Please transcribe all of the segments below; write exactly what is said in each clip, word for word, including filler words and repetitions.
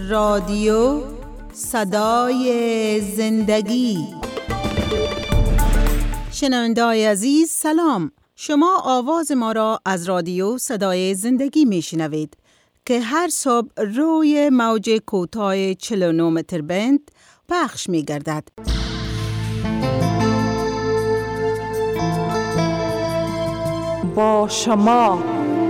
رادیو صدای زندگی. شنونده‌های عزیز سلام. شما آواز ما را از رادیو صدای زندگی میشنوید که هر صبح روی موج کوتاه چهل و نه متر بند پخش می‌گردد. با شما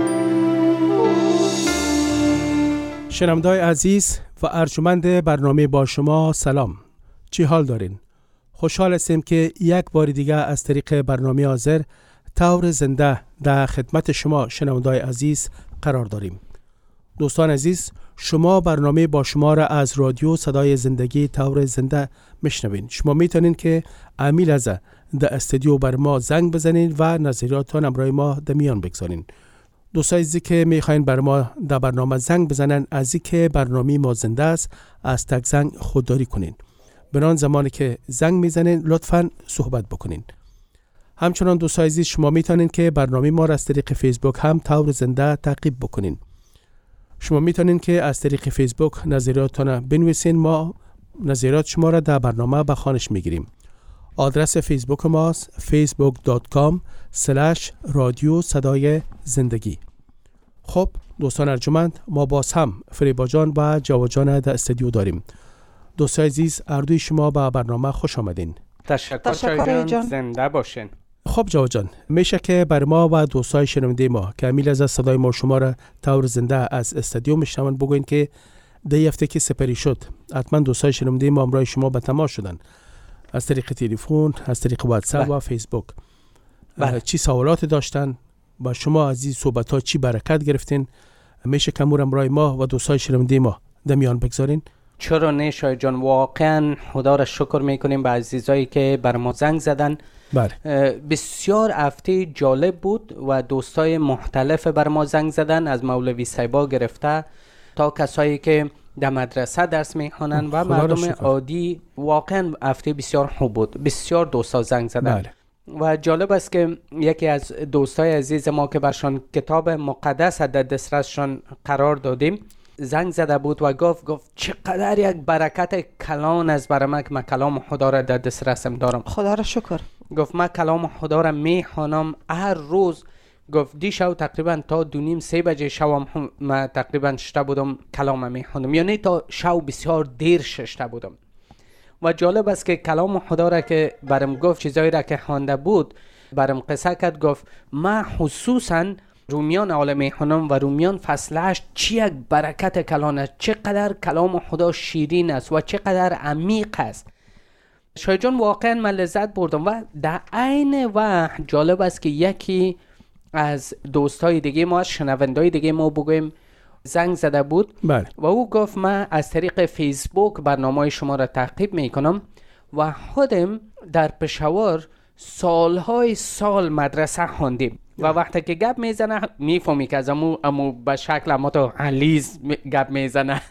شنونده‌های عزیز و ارجمند برنامه با شما سلام. چی حال دارین؟ خوشحال هستیم که یک بار دیگه از طریق برنامه حاضر طور زنده در خدمت شما شنونده‌های عزیز قرار داریم. دوستان عزیز، شما برنامه با شما را از رادیو صدای زندگی طور زنده میشنوین. شما میتونین که امیل از در استودیو بر ما زنگ بزنین و نظریاتتان امرای ما در میان بگذارین. دوستان عزیزی که میخواین بر ما در برنامه زنگ بزنن، از این که برنامه ما زنده است از تک زنگ خودداری کنین. بران زمانی که زنگ میزنین لطفاً صحبت بکنین. همچنان دوستان عزیز شما میتونین که برنامه ما را از طریق فیسبوک هم طور زنده تعقیب بکنین. شما میتونین که از طریق فیسبوک نظریاتتان بنویسین، ما نظریات شما را در برنامه به خوانش میگیریم. آدرس فیسبوک ماست فیسبوک دات کام اسلش رادیو صدای زندگی. خب دوستان ارجمند، ما باز هم فریبا جان و جوا جان در استودیو داریم. دوستان عزیز، اردوی شما به برنامه خوش آمدین. تشکر, تشکر جان. زنده باشین. خب جوا جان، میشه که بر ما و دوستای شنونده ما که امیل از صدای ما شما را طور زنده از استودیو میشنون بگوین که در هفته که سپری شد حتما دوستای شنونده ما امرای شما به تماس شدن از طریق تلفن، از طریق واتساپ و فیسبوک. بله. چی سوالات داشتن با شما از این صحبت ها چی برکت گرفتین؟ میشه که امور امرای ما و دوستای شنونده ما در میان بگذارین؟ چرا نه شای جان، واقعا خدا را شکر میکنیم به عزیزایی که بر ما زنگ زدن. بله. بسیار هفته جالب بود و دوستای مختلف بر ما زنگ زدن، از مولوی سیبا گرفته تا کسایی که در مدرسه درس میخوانن و مردم عادی. واقعا هفته بسیار خوب بود، بسیار دوستا زنگ زدن. بله. و جالب است که یکی از دوستای عزیز ما که برشان کتاب مقدس در دسترسشان قرار دادیم زنگ زده بود و گفت گفت چقدر یک برکت کلان از برام که من کلام خدا را در دسترسم دارم. خدا را شکر. گفت من کلام خدا را میخوانم هر روز. گفت دی شو تقریبا تا دو نیم سه بجه شوم من تقریبا شته بودم کلام میخوندم، یعنی تا شو بسیار دیر ششته بودم. و جالب است که کلام خدا را که برام گفت، چیزایی را که خوانده بود برام قصه کرد. گفت من خصوصا رومیان اول میخونم و رومیان فصل هشت چی یک برکت کلان است، چقدر کلام خدا شیرین است و چقدر عمیق است. شاید جان واقعا من لذت بردم. و در عین وقت جالب است که یکی از دوستای دیگه ما، از شنوندای دیگه ما بگویم زنگ زده بود. بله. و او گفت من از طریق فیسبوک برنامه شما را تعقیب میکنم و خودم در پشاور سالهای سال مدرسه خوندیم و وقتی که گپ میزنه میفهمی که از امو, امو به شکل امو تو علیز گپ میزنه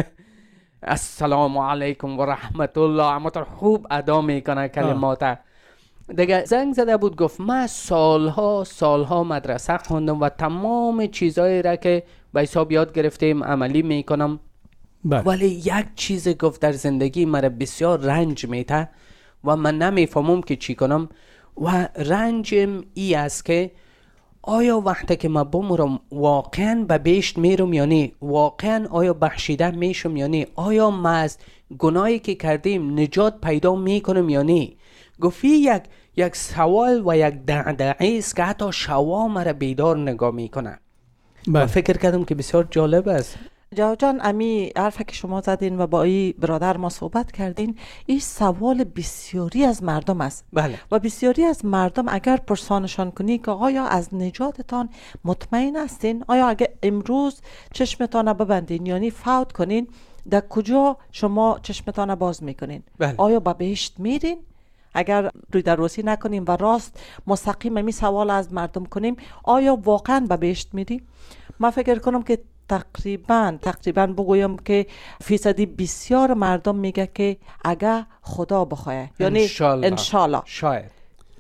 السلام علیکم و رحمت الله، امو تو خوب ادا میکنه کلمات. دیگه زنگ زده بود گفت من سالها سالها مدرسه خوندم و تمام چیزایی را که به حساب یاد گرفتیم عملی میکنم. بله. ولی یک چیز گفت در زندگی مرا بسیار رنج میده و من نمیفهمم که چی کنم. و رنجم ای است که آیا وقتی که من بمرم واقعا به بهشت میرم یا نه؟ واقعا آیا بخشیده میشم یا نه؟ آیا ما از گناهی که کردیم نجات پیدا میکنم یا نه؟ گفتی یک یک سوال و یک دغدغه است که حتی شوا مرا بیدار نگاه میکنه. من فکر کردم که بسیار جالب است. جوا جان، امی حرفی که شما زدین و با این برادر ما صحبت کردین، این سوال بسیاری از مردم است. بله. و بسیاری از مردم اگر پرسانشان کنی که آیا از نجاتتان مطمئن هستین؟ آیا اگر امروز چشمتان ببندین یعنی فوت کنین، در کجا شما چشمتان باز میکنین؟ بله. آیا به بهشت میرین؟ اگر روی دروسی نکنیم و راست مستقیم می سوال از مردم کنیم آیا واقعا به بهشت میریم؟ من فکر کنم که تقریبا تقریبا بگویم که فیصدی بسیار مردم میگه که اگر خدا بخواه، یعنی انشالله شاید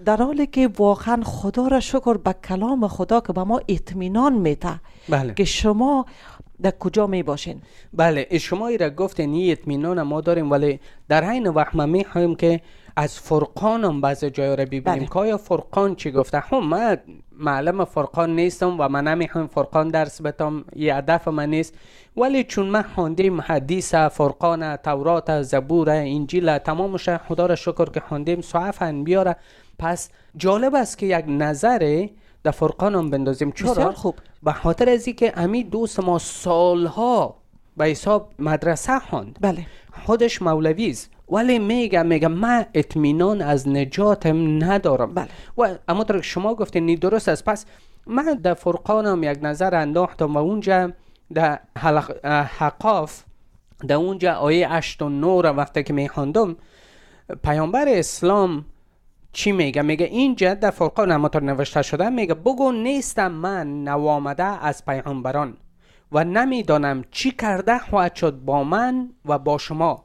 در حالی که واقعا خدا را شکر به کلام خدا که به ما اطمینان میده بله. که شما در کجا می باشین. بله شما ای را گفتین این اطمینان ما داریم، ولی در عین وقت ما میخوایم که از فرقان هم بعضی جای را ببینیم بله. که آیا فرقان چی گفته. هم من معلم فرقان نیستم و من نمیخوایم فرقان درس بتم، یه هدف من نیست، ولی چون من خوندیم حدیث فرقان، تورات، زبور، انجیل، تمامش خدا را شکر که خوندیم، صحف انبیا را، پس جالب است که یک نظر در فرقان هم بندازیم. چرا؟ خوب. به خاطر از اینکه امی دوست ما سالها به حساب مدرسه خواند، بله. خودش مولوی است، ولی میگه میگه من اطمینان از نجاتم ندارم. بله. و اما در شما گفتین نی درست است. پس من در فرقانم یک نظر انداختم و اونجا در حلق... حقاف در اونجا آیه هشت و نه را وقتی که میخواندم، پیامبر اسلام چی میگه؟ میگه اینجا در فرقان همونطور نوشته شده، میگه بگو نیستم من نوامده از پیامبران و نمیدانم چی کرده خواهد شد با من و با شما،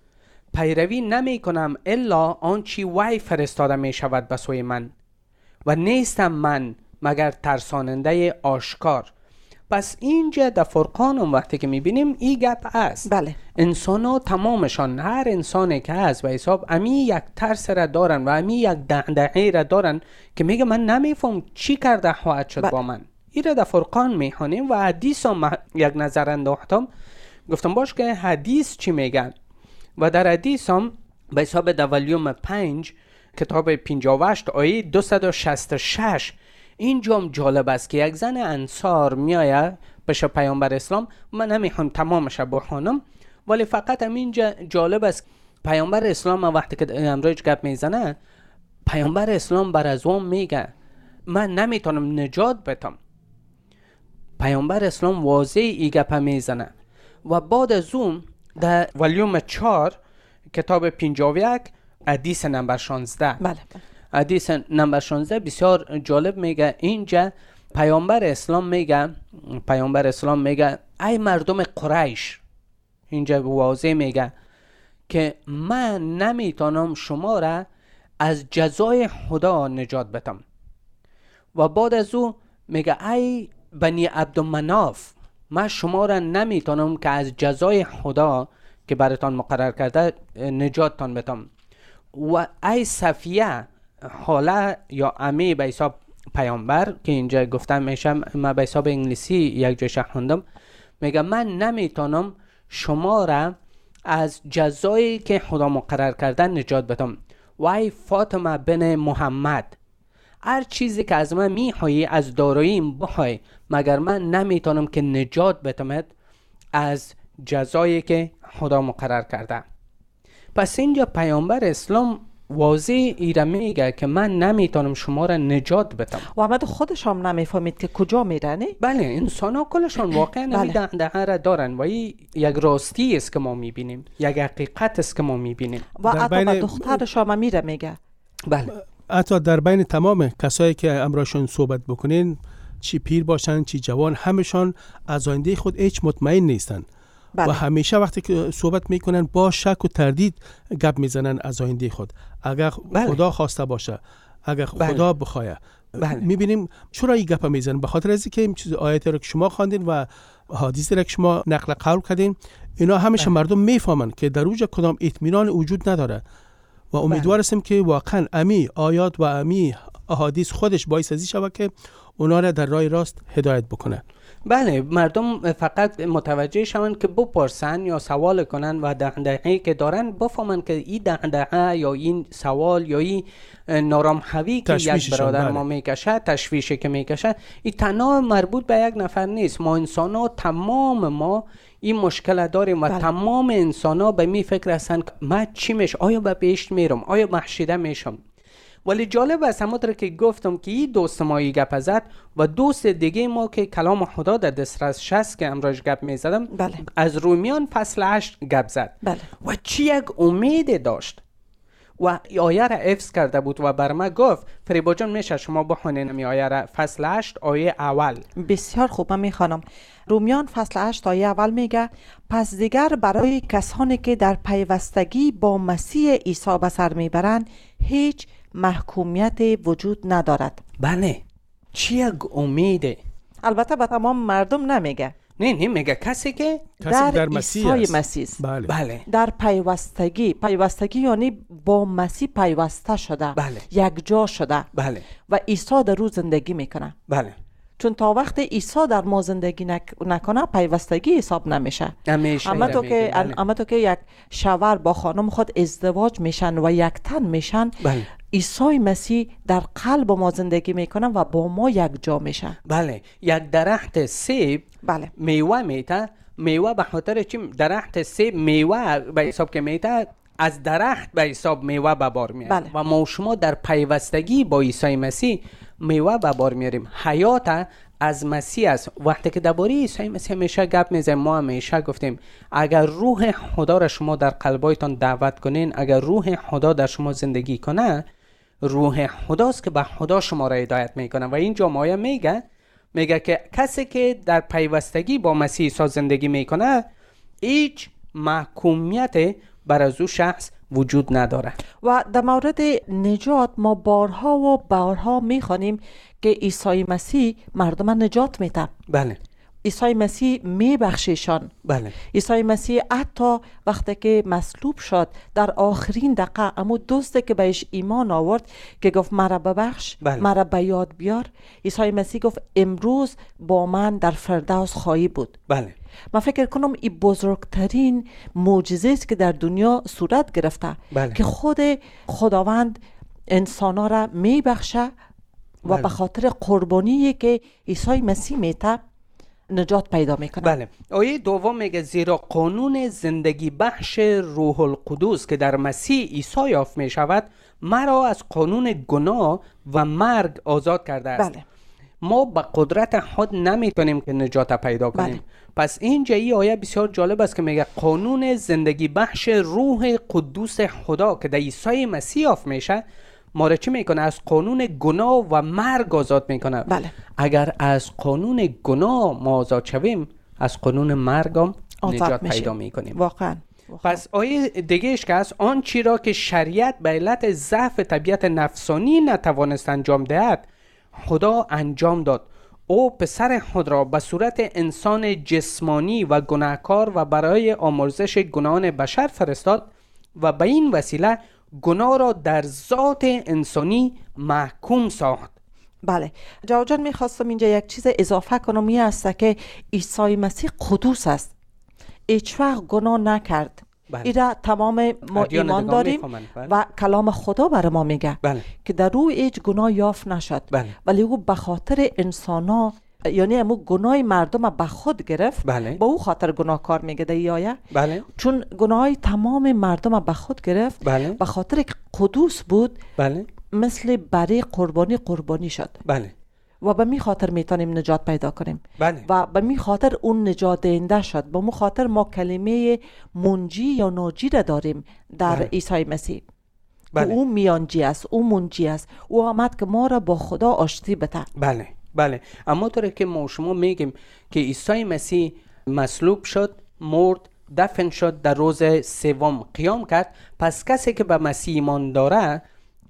پیروی نمی کنم الا آنچه وی فرستاده می شود به سوی من و نیستم من مگر ترساننده آشکار. پس اینجا در فرقان هم وقتی که میبینیم این گپ است. بله. انسان ها تمامشان، هر انسانی که هست و حساب امی یک ترس را دارن و امی یک دغدغه را دارن که میگه من نمیفهم چی کرده خواهد شد. بله. با من این را در فرقان میخوانیم و حدیث هم یک نظر انداختم، گفتم باش که حدیث چی میگن. و در حدیث هم به حساب در ولیوم پنج کتاب پنجاه و هشت آیه دویست و شصت و شش اینجا هم جالب است که یک زن انصار میایه پیش پیامبر اسلام. من نمیخوام تمامش بخونم، ولی فقط هم اینجا جالب است. پیامبر اسلام وقتی که امروز گپ میزنه، پیامبر اسلام بر از اون میگه من نمیتونم نجات بدم. پیامبر اسلام واضح ای گپ میزنه و بعد از اون در ولیوم چهار کتاب پنجاه و یک حدیث نمبر شانزده، بله. حدیث نمبر شانزده بسیار جالب میگه. اینجا پیامبر اسلام میگه پیامبر اسلام میگه ای مردم قریش، اینجا واضح میگه که من نمیتونم شما را از جزای خدا نجات بدم. و بعد از او میگه ای بنی عبدالمناف، من شما را نمیتونم که از جزای خدا که براتان مقرر کرده نجاتتان بدم. و ای صفیه، حاله یا امی به حساب پیامبر که اینجا گفتم میشم، من به حساب انگلیسی یک جای خوندم، میگه من نمیتونم شما را از جزایی که خدا مقرر کرده نجات بدم. و ای فاطمه بن محمد، هر چیزی که از من میخوایی از داراییم بخوای، مگر من نمیتونم که نجات بدمت از جزایی که خدا مقرر کرده. پس اینجا پیامبر اسلام واضح ایره میگه که من نمیتونم شما را نجات بدم. و احمد خودش هم نمیفهمید که کجا میرنه. بله انسان ها کلشان واقعا نمی دغدغه را دارن و این یک راستی است که ما میبینیم، یک حقیقت است که ما میبینیم. و حتی بین... به دخترش هم میره میگه. بله. حتی در بین تمام کسایی که امراشون صحبت بکنین، چی پیر باشن چی جوان، همشان از آینده خود هیچ مطمئن نیستن. بله. و همیشه وقتی که صحبت میکنن با شک و تردید گپ میزنن از آینده خود. اگر بله. خدا خواسته باشه، اگر بله. خدا بخواه. بله. میبینیم چرا این گپ میزنن؟ به خاطر از اینکه این چیز آیاتی رو که شما خواندین و حدیثی رو که شما نقل قول کردین، اینا همیشه بله. مردم میفهمن که در اوج کدام اطمینان وجود نداره. و امیدوار هستیم که واقعا امی آیات و امی احادیث خودش باعث ازی شود که اونا را در راه راست هدایت بکنه. بله مردم فقط متوجه شوند که بپرسن یا سوال کنن و دغدغه‌ای که دارن بفهمن که این دغدغه یا این سوال یا این نارامحوی که یک برادر بله. ما میکشه، تشویشی که میکشه، این تنها مربوط به یک نفر نیست. ما انسان ها تمام ما این مشکل داریم و بله. تمام انسان ها به می فکر هستن که من چی میشه، آیا به بهشت میرم، آیا محشیده میشم. ولی جالب است همونطور که گفتم که این دوست ما این گپ زد و دوست دیگه ما که کلام خدا در دسترس هست که امروز گپ میزدم بله. از رومیان فصل هشت گپ زد. بله. و چی یک امید داشت و آیه را حفظ کرده بود و بر ما گفت فریبا جان میشه شما بخونین این آیه را، فصل هشت آیه اول. بسیار خوب، من میخوانم. رومیان فصل هشت آیه اول میگه پس دیگر برای کسانی که در پیوستگی با مسیح عیسی به سر میبرند هیچ محکومیت وجود ندارد. بله، چی یک امیده. البته به تمام مردم نمیگه. نه نه میگه کسی که کسی در, در مسیح عیسی است. مسیح. بله. بله در پیوستگی، پیوستگی یعنی با مسیح پیوسته شده، بله. یک جا شده بله و عیسی در روز زندگی میکنه. بله چون تا وقت عیسی در ما زندگی نک... نکنه پیوستگی حساب نمیشه. نمیشه. اما تو که بله. اما تو که یک شوهر با خانم خود ازدواج میشن و یک تن میشن، بله. عیسی مسیح در قلب ما زندگی میکنه و با ما یک جا میشه. بله، یک درخت سیب بله میوه میته، میوه به خاطر چی درخت سیب میوه به حساب که میته، از درخت به حساب میوه به بار میاد. بله. و ما و شما در پیوستگی با عیسی مسیح میوه به بار میاریم. حیات از مسیح است. وقتی که درباره عیسی مسیح همیشه گپ میزنیم، ما همیشه گفتیم اگر روح خدا را شما در قلبایتان دعوت کنین، اگر روح خدا در شما زندگی کنه، روح خداست که به خدا شما را هدایت میکنه. و این جامعه میگه میگه که کسی که در پیوستگی با مسیح عیسی زندگی میکنه، هیچ محکومیت بر از او شخص وجود نداره. و در مورد نجات ما بارها و بارها میخوانیم که عیسی مسیح مردم نجات میده. بله عیسی مسیح میبخشیشان. بله عیسی مسیح حتی وقتی که مصلوب شد در آخرین دقیقه اما دوستی که بهش ایمان آورد که گفت مرا ببخش، بله. مرا به یاد بیار، عیسی مسیح گفت امروز با من در فردوس خواهی بود. بله من فکر کنم این بزرگترین معجزه است که در دنیا صورت گرفته. بله. که خود خداوند انسانا را میبخشه و بله. به خاطر قربانی که عیسی مسیح میته نجات پیدا میکنه. بله. آیه دوم میگه زیرا قانون زندگی بخش روح القدس که در مسیح عیسی یافت میشود، مرا از قانون گناه و مرگ آزاد کرده است. بله. ما به قدرت خود نمیتونیم که نجات پیدا کنیم. بله. پس اینجا این آیه بسیار جالب است که میگه قانون زندگی بخش روح قدوس خدا که در عیسی مسیح یافت میشه، ما را چی میکنه؟ از قانون گناه و مرگ آزاد میکنه. بله. اگر از قانون گناه ما آزاد شویم، از قانون مرگ هم نجات پیدا میکنیم. واقعا. واقعا. پس آیه دیگهش که از آن چی را که شریعت به علت ضعف طبیعت نفسانی نتوانست انجام دهد، خدا انجام داد. او پسر خود را به صورت انسان جسمانی و گناهکار و برای آمرزش گناهان بشر فرستاد و به این وسیله گناه را در ذات انسانی محکوم ساخت. بله جواد جان، میخواستم اینجا یک چیز اضافه کنم، این است که عیسی مسیح قدوس است، هیچ وقت گناه نکرد. بله. ایرا تمام ما ایمان داریم و کلام خدا بر ما میگه. بله. که در روی هیچ گناه یافت نشد. بله. ولی او به خاطر انسانا، یعنی امو گناه مردم به خود گرفت. بله. با او خاطر گناهکار میگه در این آیه. بله. چون گناه تمام مردم به خود گرفت. بله. به خاطر که قدوس بود. بله. مثل برای قربانی قربانی شد. بله. و به می خاطر میتونیم نجات پیدا کنیم. بله. و به می خاطر اون نجات دهنده شد. به مو خاطر ما کلمه منجی یا ناجی را داریم در بله. عیسی مسیح. بله. او میانجی است، او منجی است. او آمد که ما را با خدا آشتی بده. بله بله. اما طوری که ما شما میگیم که عیسی مسیح مصلوب شد، مرد، دفن شد، در روز سوم قیام کرد. پس کسی که به مسیح ایمان داره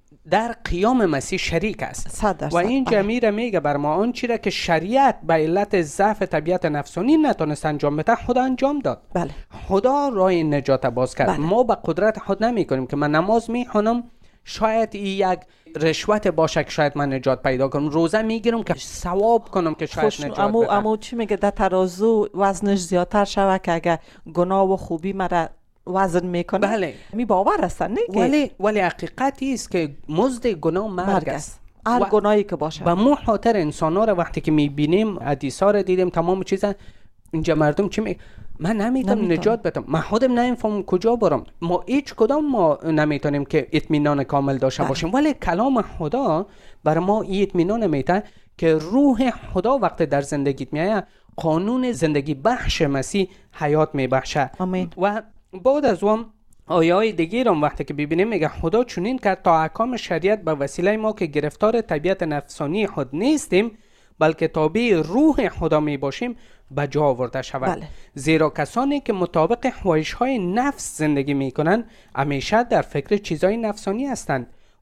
در قیام مسیح شریک است. و این جمعی میگه بر ما آن چیزی که شریعت به علت ضعف طبیعت نفسانی نتونست انجام بده، خدا انجام داد. بله. خدا راه نجات باز کرد. بله. ما به قدرت خود نمی کنیم که من نماز میخوانم شاید این یک رشوت باشه که شاید من نجات پیدا کنم، روزه میگیرم که ثواب کنم که شاید خوش نجات امو بدم. امو چی میگه در ترازو وزنش زیادتر شوه که اگه گناه و خوبی مرا وزن میکنه. بله. می باور هستن نه که ولی ولی حقیقتی است که مزد گناه مرگ, مرگ است. هر و گناهی که باشه. و ما خاطر انسان ها را وقتی که میبینیم، حدیثا را دیدیم، تمام چیزا اینجا مردم چی می من نمیتونم نجات بدم، من خودم نمیفهمم کجا برم. ما هیچ کدام ما نمیتونیم که اطمینان کامل داشته باشیم. ولی کلام خدا بر ما این اطمینان میده که روح خدا وقتی در زندگیت میاد، قانون زندگی بخش مسیح حیات میبخشه. آمین. و بعد از اون آیه های دیگه رو وقتی که ببینیم میگه خدا چنین کرد تا احکام شریعت به وسیله ما که گرفتار طبیعت نفسانی خود نیستیم بلکه تابع روح خدا می باشیم به جا آورده شود. بله. زیرا کسانی که مطابق خواهش های نفس زندگی می کنند همیشه در فکر چیزای نفسانی هستند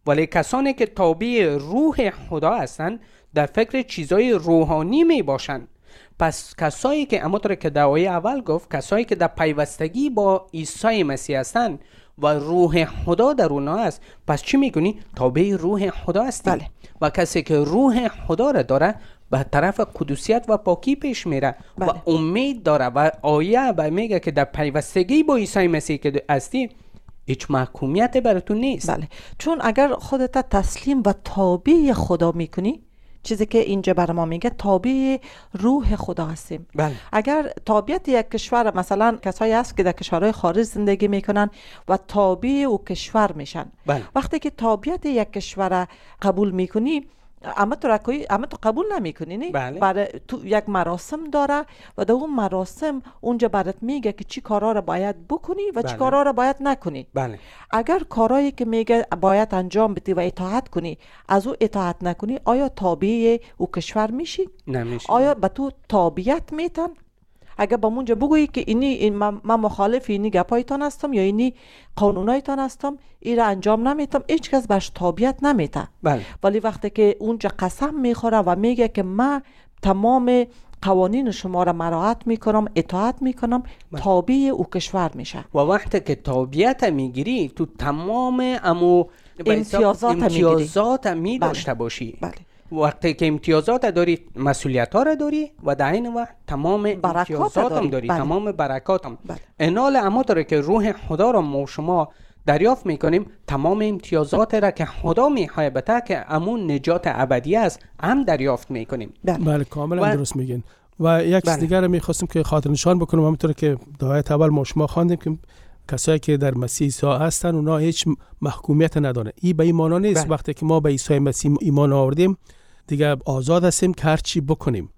ولی کسانی که تابع روح خدا هستند در فکر چیزای روحانی می باشند. پس کسایی که همونطور که در آیه اول گفت، کسایی که در پیوستگی با عیسی مسیح هستند و روح خدا در اونها است، پس چی میکنی؟ تابع روح خدا هستی. بله. و کسی که روح خدا را داره به طرف قدوسیت و پاکی پیش میره. بله. و امید داره و آیه و میگه که در پیوستگی با عیسی مسیح که هستی هیچ محکومیت براتون نیست. بله. چون اگر خودت تسلیم و تابع خدا میکنی، چیزی که اینجا بر ما میگه تابع روح خدا هستیم. بله. اگر تابعیت یک کشور، مثلا کسایی هست که در کشورهای خارج زندگی میکنن و تابع او کشور میشن. بله. وقتی که تابعیت یک کشور قبول میکنی، اما تو رکوی اما تو قبول نمیکنی نه. بله. برای تو یک مراسم داره و در اون مراسم اونجا برات میگه که چی کارا رو باید بکنی و بله. چی کارا رو باید نکنی. بله. اگر کارایی که میگه باید انجام بدی و اطاعت کنی از او اطاعت نکنی، آیا تابع او کشور میشی؟ نمیشی. آیا به تو تابعیت میتن؟ اگر با مونجا بگویی که اینی این من مخالف اینی گپایتان هستم یا اینی قانونایتان هستم، این را انجام نمیتم، هیچ کس باش تابعیت نمیته. بله. ولی وقتی که اونجا قسم میخوره و میگه که من تمام قوانین شما را مراعات میکنم، اطاعت میکنم، تابع او کشور میشه. و وقتی که تابعیت میگیری تو تمام امو امتیازات امتیازات می داشته باشی. بله. وقتی که امتیازات داری، مسئولیت ها را داری و در این وقت تمام امتیازات هم داری, داری. بله. تمام برکات هم. بله. انال اما داره که روح خدا را ما شما دریافت میکنیم، تمام امتیازات را که خدا میخواه بتا که امون نجات ابدی است هم دریافت میکنیم. بله, بله کاملا و... درست میگین. و یک چیز دیگر رو میخواستم که خاطر نشان بکنم، همونطور که در آیه اول ما شما خواندیم که کسایی که در مسیح عیسی هستن اونا هیچ محکومیت ندارن. این به این معنی نیست بله. وقتی که ما به عیسی مسیح ایمان آوردیم دیگه آزاد هستیم که هر چی بکنیم.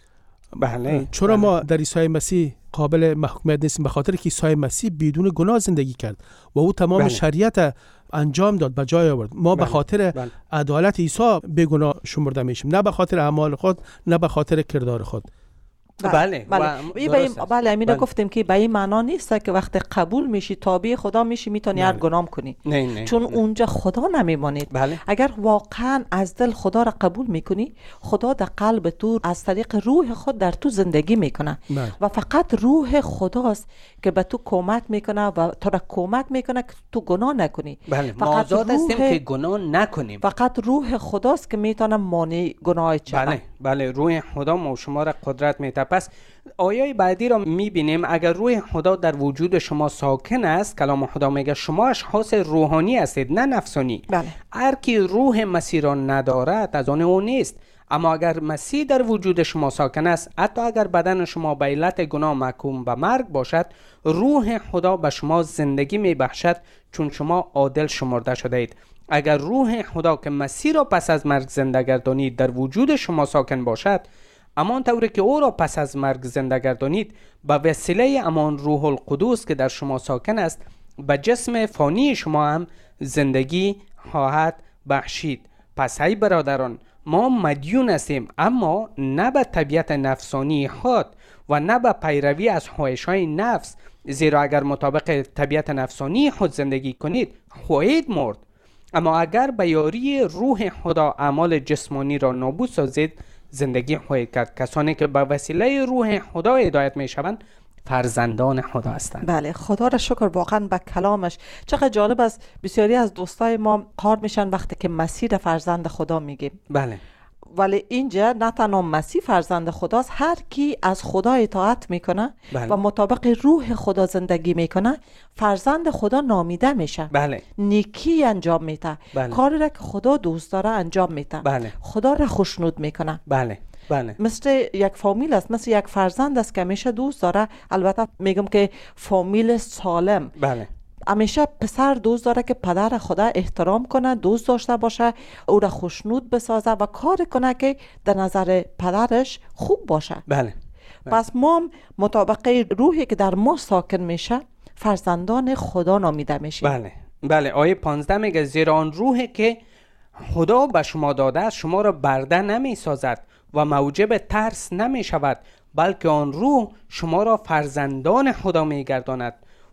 بله. چرا بله. ما در عیسی مسیح قابل محکومیت نیستیم؟ به خاطر که عیسی مسیح بدون گناه زندگی کرد و او تمام بله. شریعت انجام داد، به جای آورد. ما بله. به خاطر بله. عدالت عیسی بیگناه شمرده میشیم، نه به خاطر اعمال خود، نه به خاطر کردار خود. بله بله بله بله امینا گفتیم که به این معنا نیست که وقتی قبول میشی تابع خدا میشی میتونی هر گناه کنی. نه نه. چون نه. اونجا خدا نمیمانید. بله. اگر واقعا از دل خدا را قبول میکنی، خدا در قلب تو از طریق روح خود در تو زندگی میکنه. بله. و فقط روح خداست که به تو کمک میکنه و تو را کمک میکنه که تو گناه نکنی. بله. ما آزاد هستیم که گناه نکنیم. فقط روح خداست که میتونه مانع گناه شود. بله بله روح خدا ما شما را قدرت میده. پس آیه بعدی را میبینیم، اگر روح خدا در وجود شما ساکن است، کلام خدا میگه شما اشخاص روحانی هستید نه نفسانی. بله. هر کی روح مسیح را ندارد از آن او نیست. اما اگر مسیح در وجود شما ساکن است، حتی اگر بدن شما به علت گناه محکوم به مرگ باشد، روح خدا به شما زندگی میبخشد چون شما عادل شمرده شده اید. اگر روح خدا که مسیح را پس از مرگ زنده گردانید در وجود شما ساکن باشد، امان طوری که او را پس از مرگ زنده گردانید، به وسیله امان روح القدس که در شما ساکن است به جسم فانی شما هم زندگی خواهد بخشید. پس ای برادران، ما مدیون هستیم، اما نه به طبیعت نفسانی خود و نه به پیروی از خواهش‌های نفس، زیرا اگر مطابق طبیعت نفسانی خود زندگی کنید خواهید مرد. اما اگر به یاری روح خدا اعمال جسمانی را نابود سازید زندگی خواهید کرد. کسانی که به وسیله روح خدا هدایت می شوند فرزندان خدا هستند. بله، خدا را شکر واقعا به کلامش. چقدر جالب است، بسیاری از دوستای ما قار میشن وقتی که مسیح فرزند خدا میگیم. بله. ولی اینجا نه تنها مسیح فرزند خداست، هر کی از خدا اطاعت میکنه بله. و مطابق روح خدا زندگی میکنه فرزند خدا نامیده میشه. بله. نیکی انجام میده. بله. کاری را که خدا دوست داره انجام میده. بله. خدا را خوشنود میکنه. بله. بله. مثل یک فامیل است، مثل یک فرزند است که همیشه دوست داره. البته میگم که فامیل سالم. بله. همیشه پسر دوست داره که پدر خدا احترام کنه، دوست داشته باشه، او را خوشنود بسازه و کار کنه که در نظر پدرش خوب باشه. بله. بله. پس ما مطابق روحی که در ما ساکن میشه فرزندان خدا نامیده میشه. بله. بله. آیه پانزده میگه زیرا آن روحی که خدا به شما داده است شما را برده نمی سازد و موجب ترس نمی شود، بلکه آن روح شما را فرزندان خدا می گرداند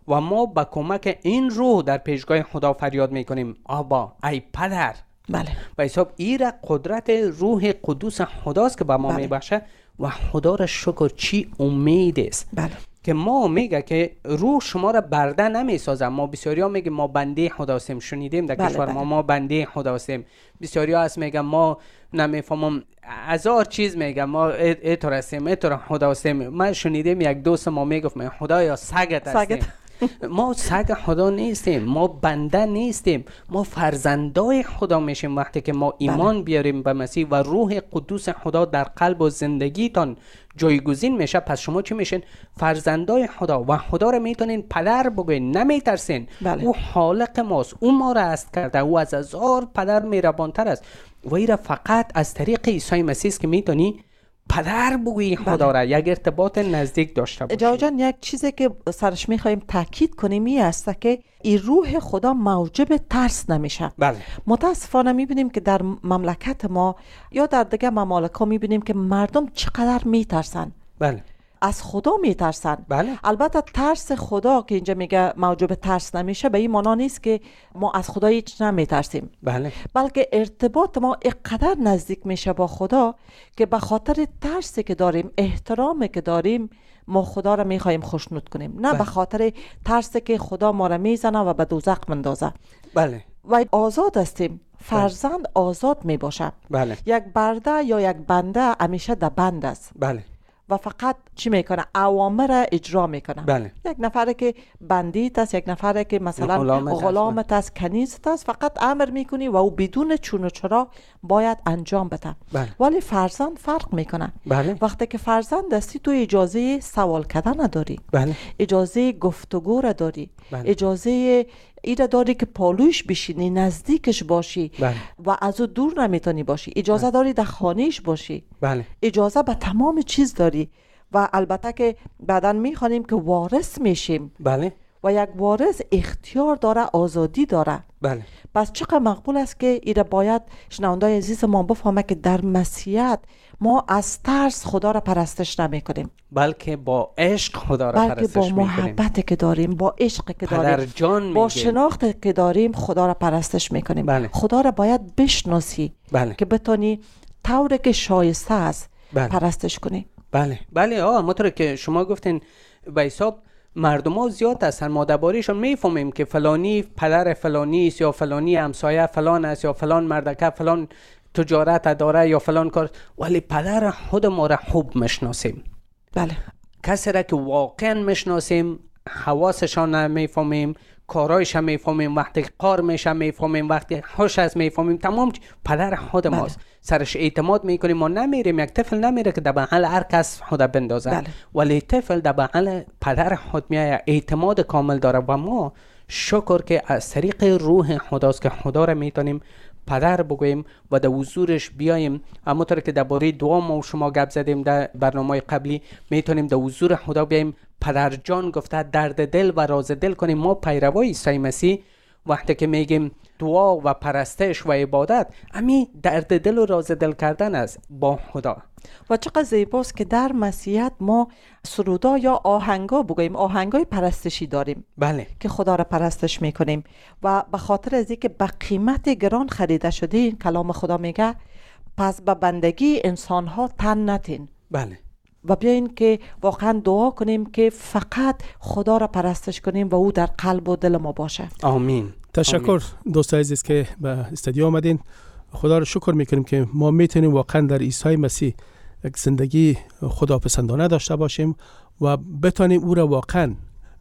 و ما با کمک این روح در پیشگاه خدا فریاد میکنیم آبا ای پدر. بله. و حساب ایره قدرت روح قدوس خداست که با ما بله. میبخشه و خدا را شکر چی امید است. بله. که ما میگه که روح شما را برده نمیسازه. ما بسیاری ها میگه ما بنده خدا هستیم، شنیدیم در بله کشور بله. ما ما بنده خدا هستیم. بسیاری ها هست میگه ما نمیفهمم هزار چیز میگه ما اینطور هستیم اینطور خدا هستیم. من شنیدیم یک دوست ما میگفت من خدایا سگت هستیم. ما سگ خدا نیستیم، ما بنده نیستیم، ما فرزندای خدا میشیم وقتی که ما ایمان بله. بیاریم به مسیح و روح قدوس خدا در قلب و زندگیتان جایگزین میشه. پس شما چی میشین؟ فرزندای خدا و خدا رو میتونین پدر بگوین، نمیترسین. بله. او خالق ماست، او ما را است کرده، او از هزار پدر مهربانتر است و این را فقط از طریق عیسی مسیح است که میتونی پدر بگویی خدا را، یک ارتباط نزدیک داشته باشی. جان جان یک چیزی که سرش میخوایم تاکید کنیم این است که این روح خدا موجب ترس نمیشه. بله. متاسفانه میبینیم که در مملکت ما یا در دیگه ممالک ها میبینیم که مردم چقدر میترسن. بله. از خدا میترسن. بله. البته ترس خدا که اینجا میگه موجب ترس نمیشه به این معنا نیست که ما از خدا هیچ نمیترسیم. بله. بلکه ارتباط ما اینقدر نزدیک میشه با خدا که به خاطر ترسی که داریم، احترامی که داریم، ما خدا را میخوایم خوشنود کنیم، نه بله. به خاطر ترسی که خدا ما را میزنه و به دوزخ مندازه. بله. و آزاد هستیم. فرزند بله. آزاد میباشه. بله. یک برده یا یک بنده همیشه در بند است. بله. و فقط چی میکنه؟ اوامر اجرا میکنه. بله. یک نفره که بندیت است، یک نفره که مثلا غلامت است، کنیزت است، فقط امر میکنی و او بدون چون و چرا باید انجام بده. بله. ولی فرزند فرق میکنه. بله. وقتی که فرزند هستی تو اجازه سوال کردن نداری. بله. اجازه گفتگو را داری. بله. اجازه ایره داری که پالوش بشینی، نزدیکش باشی. بله. و از او دور نمیتونی باشی. اجازه بله. داری در خانهش باشی. بله. اجازه به تمام چیز داری. و البته که بعداً میخوانیم که وارث میشیم. بله. و یک وارث اختیار داره، آزادی داره. بله. پس چقدر مقبول است که ایره باید شنوندای عزیز ما بفهمه که در مسیحیت ما از ترس خدا را پرستش نمی کنیم، بلکه با عشق خدا را پرستش می کنیم. بلکه با محبت که داریم، با عشق که داریم، با شناخت که داریم خدا را پرستش می کنیم. بله. خدا را باید بشناسی. بله. که بتونی طوری که شایسته است بله. پرستش کنی. بله بله آه مطور که شما گفتین به حساب مردم ها زیاد هستن، ما درباره‌شون میفهمیم که فلانی پدر فلانی است یا فلانی همسایه فلان است یا فلان مردکه فلان تجارت داره یا فلان کار، ولی پدر خود ما را خوب میشناسیم. بله. کسی را که واقعا میشناسیم، حواسشان نمیفهمیم، کارایش هم میفهمیم، وقتی قار میشه میفهمیم، وقتی خوش است میفهمیم، تمام پدر خود بله. ماست. سرش اعتماد میکنیم. ما نمیریم، یک طفل نمیره که در بغل هر کس خود بندازه. بله. ولی طفل در بغل پدر خود میایه، اعتماد کامل داره. و ما شکر که از طریق روح خداست که خدا را میتونیم پدر بگوییم و در حضورش بیاییم. همونطور که درباره دعا ما و شما گپ زدیم در برنامه قبلی، میتونیم در حضور خدا بیاییم. پدر جان گفته درد دل و راز دل کنیم. ما پیروای عیسی مسیح وقتی که میگیم دعا و پرستش و عبادت، امی درد دل و راز دل کردن است با خدا. و چقدر زیباست که در مسیحیت ما سرودا یا آهنگا بگوییم، آهنگای پرستشی داریم. بله. که خدا را پرستش میکنیم و به خاطر از اینکه به قیمت گران خریده شده، کلام خدا میگه پس به بندگی انسان ها تن نتین. بله. و بیاین که واقعا دعا کنیم که فقط خدا را پرستش کنیم و او در قلب و دل ما باشه. آمین. تشکر دوست عزیز که به استودیو آمدین. خدا را شکر میکنیم که ما میتونیم واقعا در عیسی مسیح یک زندگی خداپسندانه داشته باشیم و بتونیم او را واقعا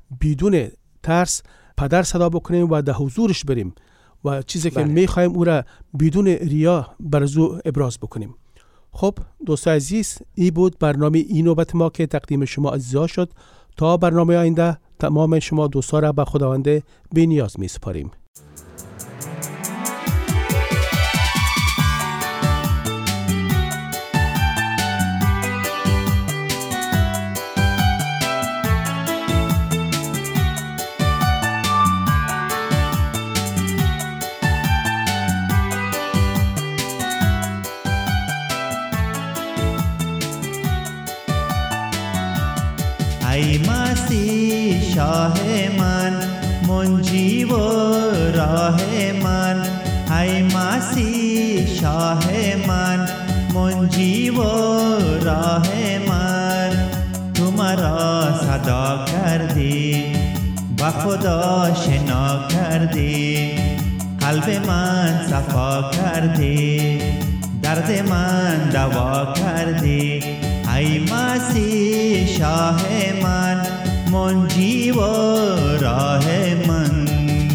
بدون ترس پدر صدا بکنیم و در حضورش بریم و چیزی که بله. میخوایم او را بدون ریا برزو ابراز بکنیم. خب دوست عزیز، این بود برنامه این نوبت ما که تقدیم شما عزیزا شد. تا برنامه آینده تمام شما دوستا را به خداوند بی نیاز می سپاریم. ای مسیح شاه من منجی و راه من، ای مسیح شاه من، منجی و راه من. تو مرا صدا کردی، با خدا شنا کردی، قلب من صفا کردی، درد من دوا کردی. ای مسیح شاه من، منجی و راه من.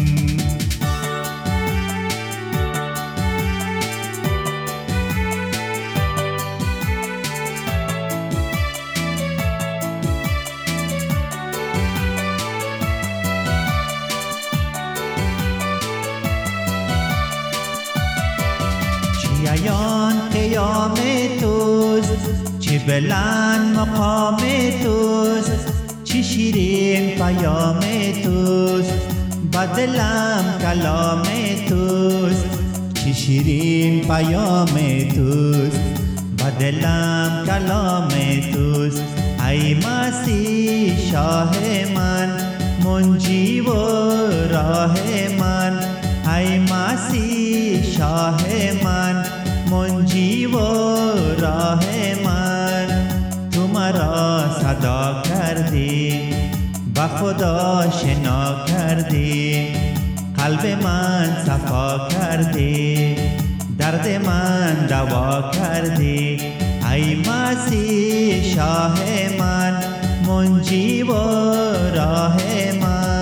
چیان قیام توست، چی بلند مقام توست، چی شیرین پیام توست، بدلم کلام توست. چی شیرین پیام توست، بدلم کلام توست. ای مسیح شاه من، منجی و راه من. ای مسیح شاه من، منجی و راه من. تو مرا صدا کردی، با خدا شنا کردی، قلب من صفا کردی، درد من دوا کردی. ای مسیح شاه من، منجی و راه من.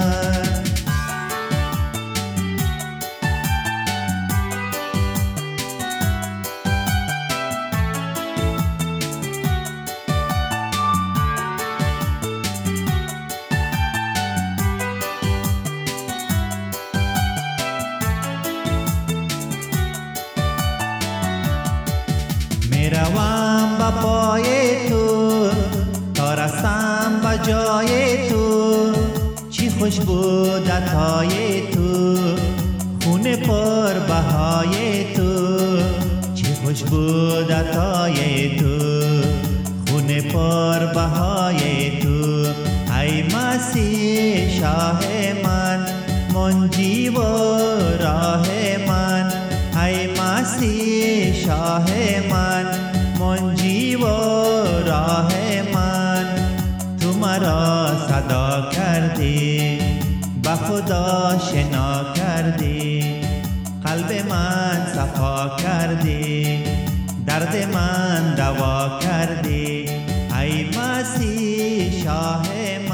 میروم با پای تو تا رسم با جای تو. چی خوش بود عطای تو، خون پر بهای تو. چی خوش بود عطای تو، خون پر بهای تو. ای مسیح شاه من، منجی و راه من. ای مسیح شاه من، منجی و راه من. تو مرا صدا کردی، با خدا شنا کردی، قلب من صفا کردی، درد من دوا کردی. ای مسیح شاه من.